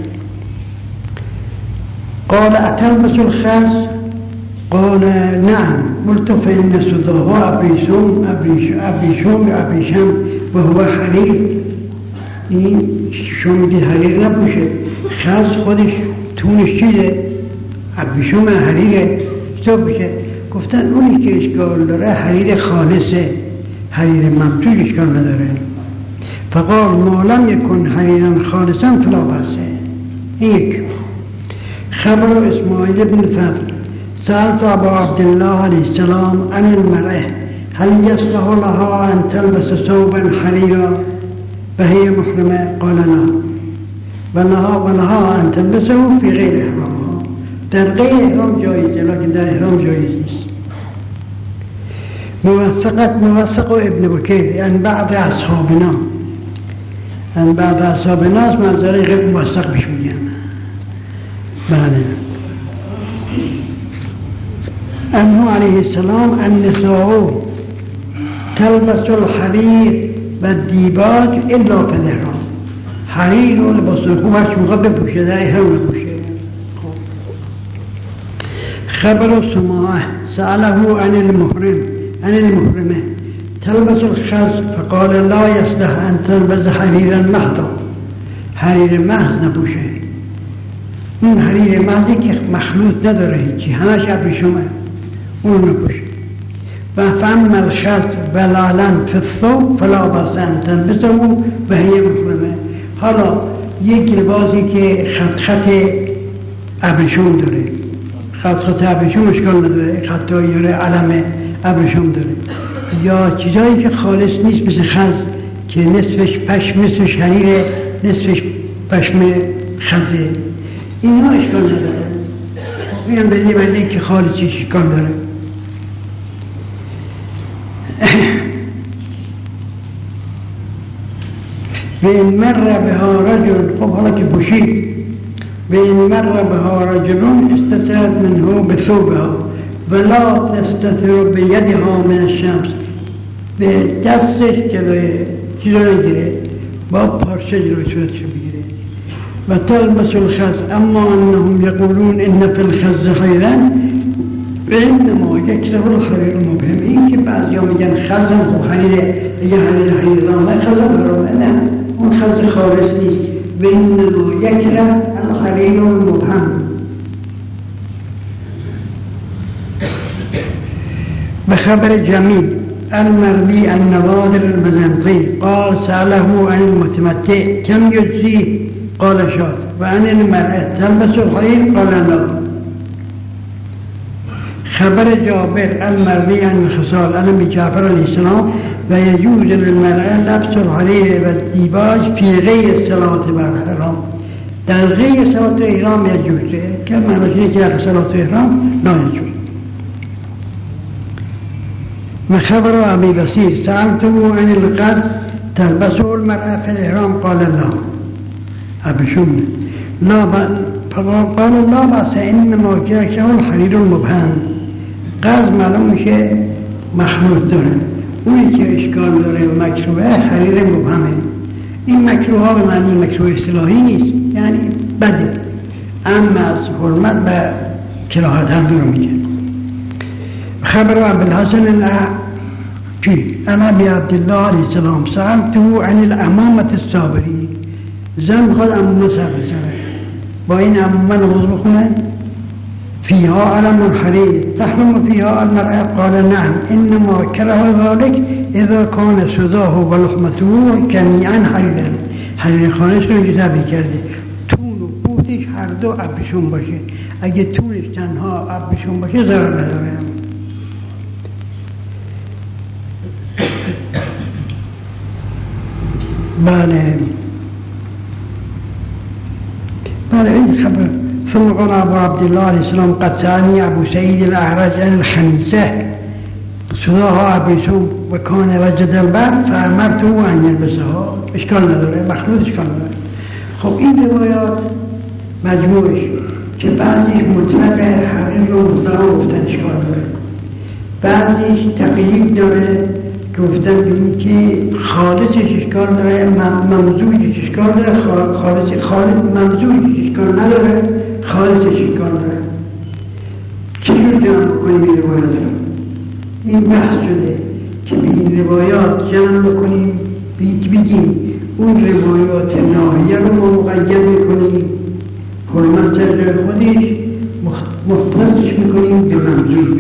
Speaker 2: قال اتلبس الخز؟ قال نعم. قلت فإن صداها ابریشم ابریشم ابریشم و هو حریر. این شمدی حریر نپوشه، خز خودش تونش چیزه، ابریشم حریره تو بشه. گفتن اونی که اشکال داره حریر خالصه، حریر ممتوج اشکال نداره. فقال ما لم يكن حريرا خالصا فلا بأس. یک. خبر اسماعیل بن فضل سألت ابا عبد الله عليه السلام عن المرأة هل يصلح لها ان تلبس ثوبا حريرا وهي محرمة؟ قال لا، ولها ولها ان تلبسه في غير احرامها. در غیر احرام جایزه لكن در احرام جایز نیست. موثقت موثق ابن بكير عن بعض اصحابنا ان بعض اصحاب ناس منظره غیر موثق بهش میگن. بله. انه علیه السلام النساء تلبس الحریر و دیباج الا فی الاحرام. حریر و لباس خوب هر موقع بپوشه، در احرام نپوشه. خبر سماعه سأله عن المحرم عن المحرمه تلبس الخز فقال لا يصلح ان تلبس حريرا محضا. حریر محض نپوشه. اون حریر محضی که مخلوط نداره هیچی، همش ابریشمه، اون نپوشه. و فاما الخز بلالا فی الثوب فلا باس ان تلبسه و هی محرمه. حالا یک لباسی که خط خط ابریشم داره، خط خط ابریشم اشکال نداره، خطایی داره، علم ابریشم داره، یا چیزایی که خالص نیست مثل خز که نصفش پشم نصفش حریره نصفش پشم خزه، اینا اشکال نداره. این هم دلیل معنی که خالصی اشکال داره. و این مر بها رجل، خب حالا که پوشید، و این مر بها رجلون استترت منه بثوبها ولا تستتر بیدها من الشمس. به دستش جلوی چیزا نگیره، با پارچه جلوی صورتش بگیره. و تلبس الخز اما انهم یقولون ان فی الخز خیرا و انما یکره الحریر مبهم. این که بعضی ها میگن خزم خوب حریره، اگه حریر حریر رامه خزم برامه، نه اون خز خالص نیست. و انما یکره الحریر مبهم. بخبر جميل المروي عن نوادر البزنطي قال سأله عن المتمتع كم يجزيه؟ قال شاة. وعن المرأة تلبس الحرير؟ قال لا. خبر جابر المروي عن الخصال عن ابي جعفر عليه السلام ويجوز للمرأة لبس الحرير والديباج في غير الصلاة والإحرام. در غير صلاة الإحرام يجوز، كما نشير في صلاة الإحرام لا يجوز. وخبر أبي بصير سألته عن الغز تلبسه المرأة في الإحرام؟ قال لا. أبي شمن لا قال لا بأس إنما كرشه الحرير المبهم. غز معلوم میشه مخلوط داره، اونی که اشکال داره و مکروهه حریر مبهمه. این مکروه ها به معنی مکروه اصطلاحی نیست، یعنی بده، اما از حرمت و کراهت هر دو رو میگه. خبر ابوالحسن الاشعری عن ابی عبدالله علیه السلام سألته عن الامامة الصابری، زن میخواد امامه سر بزنه، با این امامه نماز بخونه، فيها علم حرير تحرم فيها المرأة؟ قال نعم، إنما كره ذلك إذا كان سداه ولحمته جميعا حريرا. حریر خانش رو اینجا تبیه کرده، طول و بوتش هر دو ابریشم باشه، اگه طولش تنها ابریشم باشه ضرر نداره. بله بله این خبر. ثم قال أبو عبد الله عليه السلام قد سألني أبو سعيد الأعرج عن الخميسة صداها أبرشم وكان وجد البرد فأمرته أن يلبسها. اشكال نداره، مخلوط اشكال نداره. خب این روایات مجموعش که بعضیش مطلق حریر رو مطلقا گفتن اشکال داره، بعضیش تقیید داره گفتن به این که خالصش اشکال داره، ممزوجش اشکال داره، خالص خالص ممزوجش اشکال نداره، خالصش اشکال داره. چجور جمع بکنیم این روایات رو؟ این بحث شده که به این روایات جمع بکنیم، بگیم اون روایات ناهیه رو ما مقید میکنیم، حرمت سر جای خودش مختصش میکنیم به ممزوج،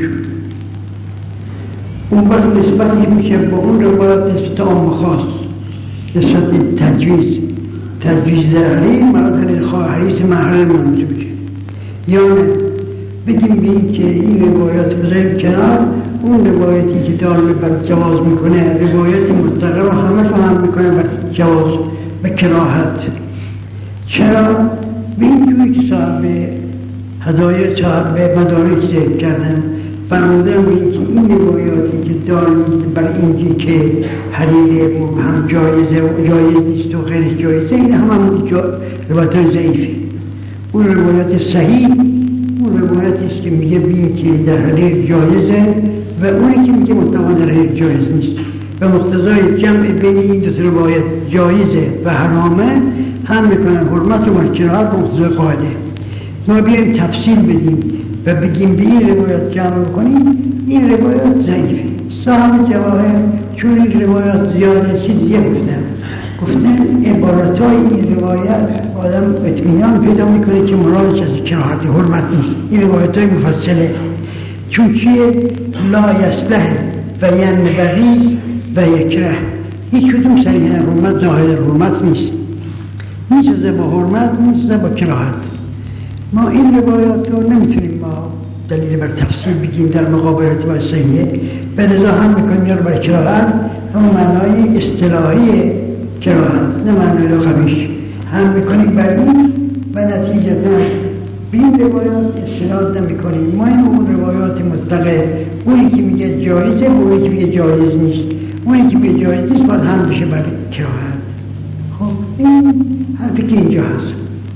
Speaker 2: اون وقت نسبتش میشه با اون روایات نسبت عام خاص، نسبت تجویز تجویز ظاهری مراد حریص محل ممزوجه. یا نه بگیم به این که این روایات بذاریم کنار، اون روایتی که دار بر جواز میکنه روایت مستقر رو همه هم میکنه بر جواز و کراهت. چرا؟ به این جوی که صاحب هدایت صاحب مدارک ذکر کردن فرمودن به این که این روایاتی که دار بر اینجی که حریر مبهم جایزه و جایز نیست و غیر جایزه، این هم هم روایت ضعیفه. اون روایت صحیح اون روایتی است که میگه بین که در حریر جایزه و اونی که میگه مطلقا در حریر جایز نیست و مقتضای جمع بین این دو روایت جایزه و حرامه هم میکنن حرمت و کراهت به مقتضای قاعده. ما بیایم تفصیل بدیم و بگیم به این روایت جمع کنیم، این روایت ضعیفه. صاحب جواهر چون این روایت زیاده چیزیه گفتن گفتن عبارتای این روایت آدم اطمینان پیدا میکنه که مرادش از کراهت حرمت نیست. این روایتای مفصله چون چیه؟ لا یصلح و ینبغی و یکره، هیچ کدوم صریح حرمت ظاهر حرمت نیست، میسازه با حرمت میسازه با کراهت. ما این روایات رو نمیتونیم ما دلیل بر تفصیل بگیم در مقابلت با صحیحه، به لذا هم میکنیم یا بر کراهت همون معنای اصطلاحی کراهت نه معنای قبیح هم میکنیم بر این و نتیجتا به این روایات استناد نمیکنیم. ما این اون روایات مطلقه اونی که میگه جایزه و اونی که میگه جایز نیست، اونی که میگه جایز نیست باید هم بشه بر کراهت. خب این حرفی که اینجا هست.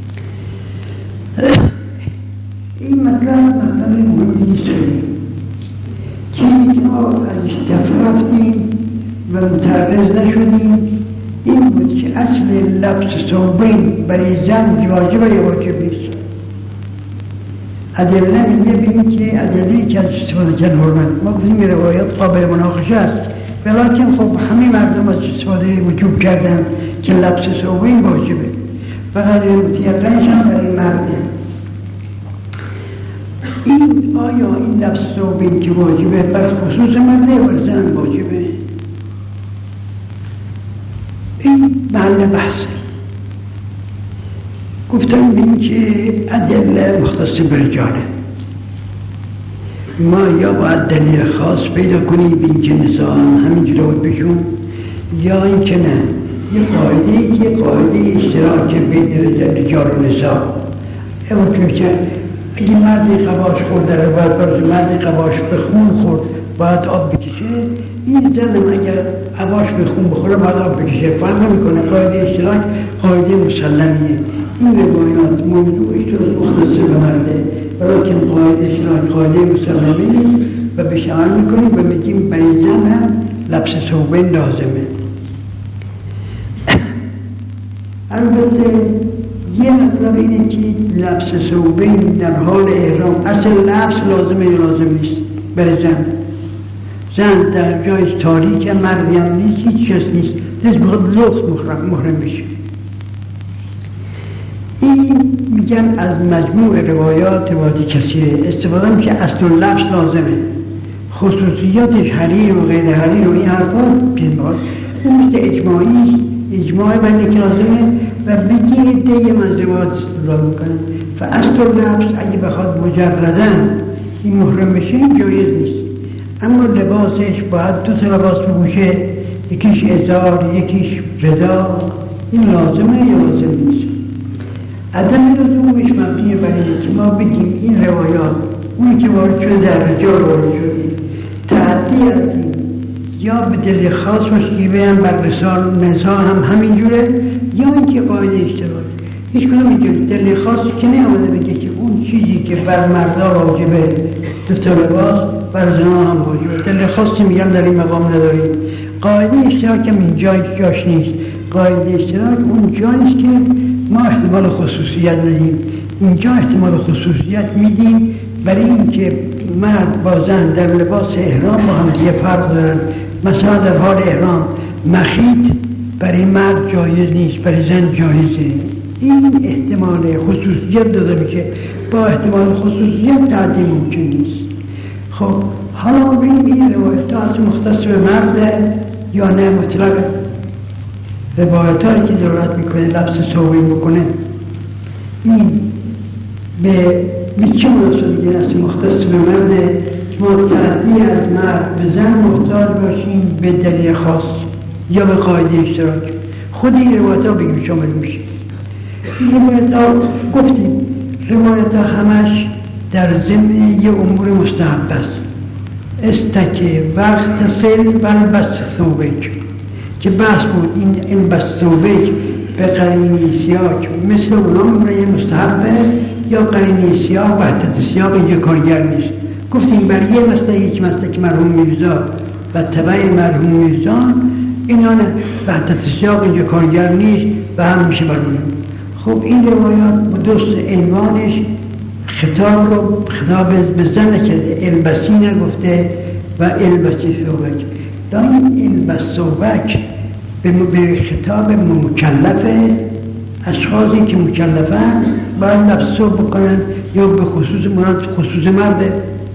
Speaker 2: این مطلب مطلب مهمی نیست. چیزی که ما ازش دفع رفتیم و متعرض نشدیم این بود که اصل لبس ثوبین برای زن واجب یا واجب نیست. ادله میگه به این که ادله‌ای که از استفاده کردن حرمت، ما گفتیم روایات قابل مناقشه است، ولیکن خب همه مردم از استفاده وجوب کردن که لبس ثوبین واجبه، فقط متیقنش هم برای مرده. این آیا این لبس ثوبین که واجبه بر خصوص مرده و زن واجبه؟ این محل بحثه. گفتم به این که ادله مختص به رجاله، ما یا باید دلیل خاص پیدا کنیم به این که نساء همینجور رو بشون، یا این که نه یه قاعده ای که قاعده اشتراک بین رجال و نساء. اما که اگه مردی قباش خورد در روایت برای مردی قباش به خون خورد باید آب بکشه، این زنم اگر قباش به خون بخوره باید آب بکشه، فرق نمیکنه. قاعده اشتراک قاعده مسلمیه. این روایات موضوعش تو مختص به مرده، ولیکن قاعده اشتراک قاعده مسلمیه و بهش عمل میکنیم و میگیم برای زن هم لبس ثوبین لازمه. البته یه مطلب اینه که لبس ثوبین در حال احرام، اصل لبس لازمه یا لازم نیست برای زن. زن در جای تاریک مردی هم نیست، هیچ چیز نیست، دست بخواد لخت محرم, محرم بشه. این میگن از مجموع روایات روایات کثیره استفاده می که اصل لبس لازمه، خصوصیاتش حریر و غیر حریر و این حرفات پیماد اون مثل اجماعی اجماع بلی که لازمه و بگی عده من روایات استفاده میکنن. فاصل لبس اگه بخواد مجردن این محرم بشه این جایز نیست، اما لباسش باید دو تا لباس بپوشه، یکیش ازار یکیش ردا، این لازمه یا لازم نیست. عدم لزومش مبنی بر اینه که ما بگیم این روایات اونی که وارد شده در رجال وارد شده تعدی از این یا به دلیل خاص باشه که بیان بر رسال نزا هم همینجوره یا اینکه قاعده اشتراک هیچ کدوم اینجوری دلیل خاصی که نیامده بگه که اون چیزی که بر مردا واجبه دو تا لباس بر زنا هم واجبه، دلیل خاصی میگم در این مقام نداریم. قاعده اشتراک هم اینجا جاش نیست، قاعده اشتراک اون جاییست که ما احتمال خصوصیت ندیم، اینجا احتمال خصوصیت میدیم برای اینکه مرد با زن در لباس احرام با هم دیگه فرق دارن. مثلا در حال احرام مخیط برای مرد جایز نیست، برای زن جایزه. این احتمال خصوصیت داده میشه، با احتمال خصوصیت تعدی ممکن نیست. خب حالا ما ببینیم این روایت ها از مختص به مرده یا نه مطلقه. روایت هایی که ضرورت میکنه لبس ثوبین بکنه این به به چه مناسبت میگن از مختص به مرده که ما تعدی از مرد به زن محتاج باشیم به دلیل خاص یا به قاعده اشتراک. خود این روایت ها بگیم شامل میشه. این روایت ها گفتیم روایت ها همش در ضمن یه امور مستحب است. استکه وقت سل و البس ثوبک که بحث بود این این بس ثوبک به قرینه سیاق مثل اونا میمونه یه مستحبه یا قرینه سیاق وحدت سیاق اینجا کارگر نیست. گفتیم برای یه مسئله یک مسئله که مرحوم میرزا و تبع مرحوم میرزا اینا نه وحدت سیاق اینجا کارگر نیست و هم میشه برمونیم. خب این روایات دوست عنوانش خطاب رو خطاب به زن نکرده، البسی نگفته و البسی ثوبک. دا این البس ثوبک به خطاب مکلفه، اشخاصی که مکلفن باید لبس ثوب بکنن یا به خصوص مراد خصوص مرده.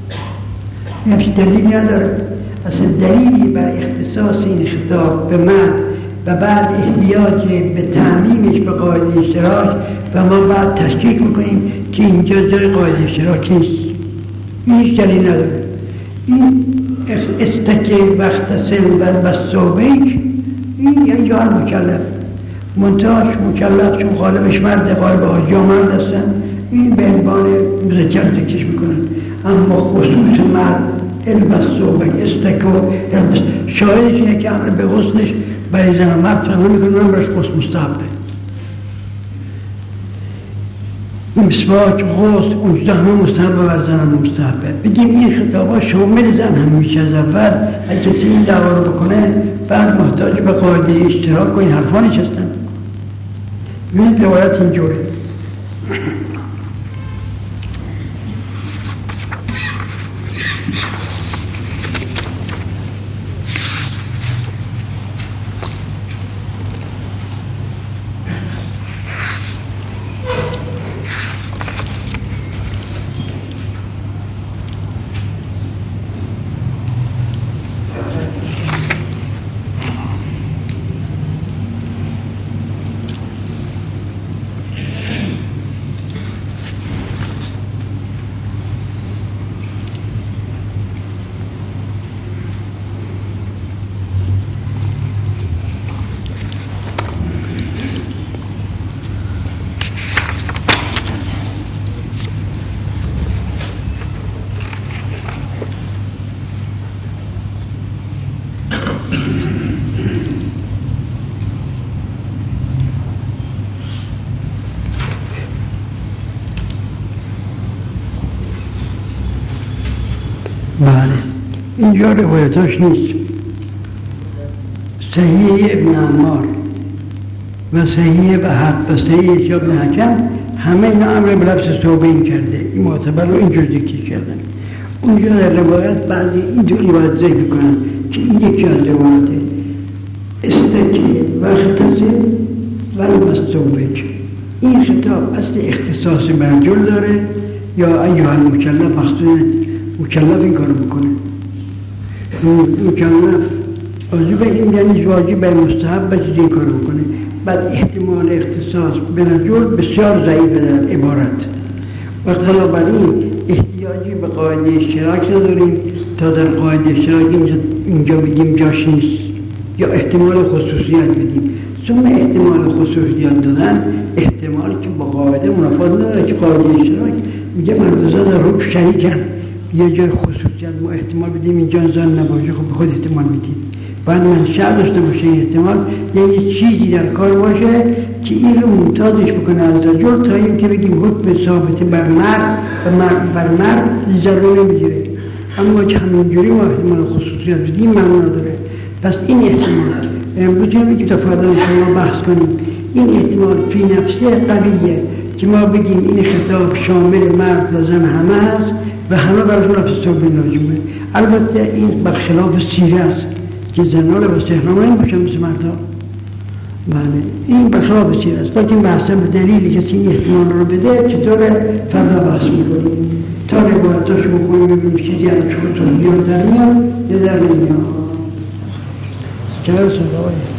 Speaker 2: این همچه دلیلی نداره، اصلا دلیلی بر اختصاص این خطاب به مرد و بعد احتیاج به تعمیمش به قاعده اشتراک و ما بعد تشکیک میکنیم که اینجا جای قاعده اشتراک نیست. این هیچ دلیل نداره. این استکه وقت سل و بس ثوبک این یه جا مکلف منتاش مکلف چون غالبش مرد غالب حاجی مرد هستن این به عنوان مذکر ذکرش میکنن، اما خصوص مرد البس ثوبک استکه و البس شاهدش اینه که امر به غسلش برای زن و مرد فرق میکنن برش غسل مستحبه. مسواک غسل اونجا همه مستحبه بر زن هم مستحبه. بگیم این خطابا شامل زن هم میشه از اول اگه کسی این دعوا رو بکنه بعد محتاج به قاعده اشتراک و این حرفا نشستن. ببینید روایت اینجوره. بله اینجا روایتاش نیست. صحیح ابن عمار و صحیح و حق و صحیح اشتباه ابن حکم همه اینا امر به لفظ توبه این کرده، این معتبر رو اینجور ذکر کردن. اونجا در روایت بعضی اینجور روایت ذکر میکنن که این یکی از روایته استکی و اختصر و المستوبک. این خطاب اصل اختصاص به رجل داره یا ایها المکلف مخصوص مکلف این کارو بکنه. مکلف واجب این یعنی واجب مستحب به این کارو بکنه. بعد احتمال اختصاص به رجل بسیار ضعیفه در عبارت و بنابراین احتیاجی به قاعده اشتراک نداریم تا در قاعده اشتراک اینجا, اینجا بگیم جاش نیست یا احتمال خصوصیت بدیم. ثم احتمال خصوصیت دادن احتمالی که با قاعده منافات نداره که قاعده اشتراک میگه مردوزه در روح شریکن، یه جای خصوصیت ما احتمال بدیم اینجا زن نباشه، خب به خود احتمال میدیم. باید منشأ داشته باشه احتمال، یه چیزی در کار باشه که این رو ممتازش بکنه از رجل تا این که بگیم حکم ثابت بر مرد و مرد بر مرد ضرور نمیگیره. اما که همینجوری ما احتمال خصوصیت بدیم معنا نداره. پس این احتمال امروز میگیم تا فردا شما بحث کنیم، این احتمال فی نفسه قویه که ما بگیم این خطاب شامل مرد و زن همه است و همه بر خلاف ثابت لازمه. البته این برخلاف سیره است که زنان و استحرام نمیشن مثل مردها. بله این برخلاف سیره است. باید این بحثا به دلیلی کسی این احتمال رو بده چطوره فردا بحث میکنیم تا روایتاشو بکنیم ببینیم چیزی هم چون بیان در میان یا در نمیان. چرا سنگاه